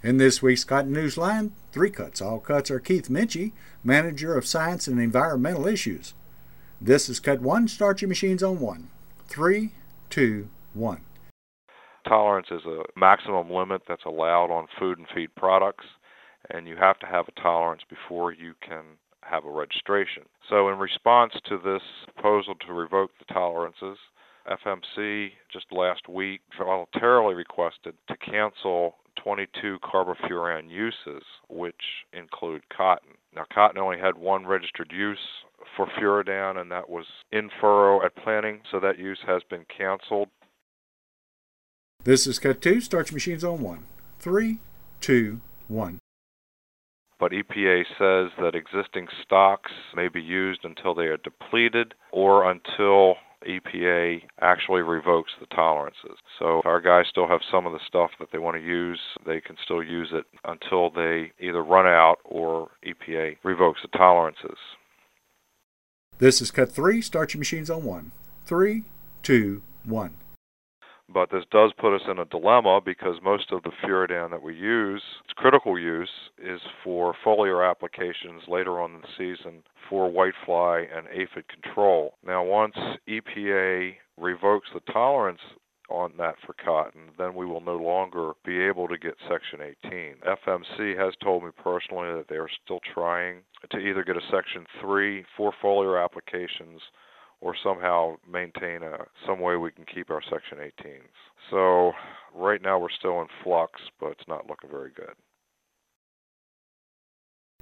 In this week's Cotton Newsline, 3 Cuts. All cuts are Keith Minchie, Manager of Science and Environmental Issues. This is Cut 1, Start Your Machines on 1. 3, 2, 1. Tolerance is a maximum limit that's allowed on food and feed products, and you have to have a tolerance before you can have a registration. So in response to this proposal to revoke the tolerances, FMC just last week voluntarily requested to cancel 22 carbofuran uses, which include cotton. Now, cotton only had one registered use for Furadan, and that was in furrow at planting, so that use has been canceled. This is Cut 2, Start Your Machines on 1. 3, 2, 1. But EPA says that existing stocks may be used until they are depleted or until EPA actually revokes the tolerances. So if our guys still have some of the stuff that they want to use, they can still use it until they either run out or EPA revokes the tolerances. This is Cut 3, Start Your Machines on 1. 3, 2, 1. But this does put us in a dilemma because most of the Furadan that we use, its critical use, is for foliar applications later on in the season for whitefly and aphid control. Now, once EPA revokes the tolerance on that for cotton, then we will no longer be able to get Section 18. FMC has told me personally that they are still trying to either get a Section 3 for foliar applications or somehow maintain some way we can keep our Section 18s. So right now we're still in flux, but it's not looking very good.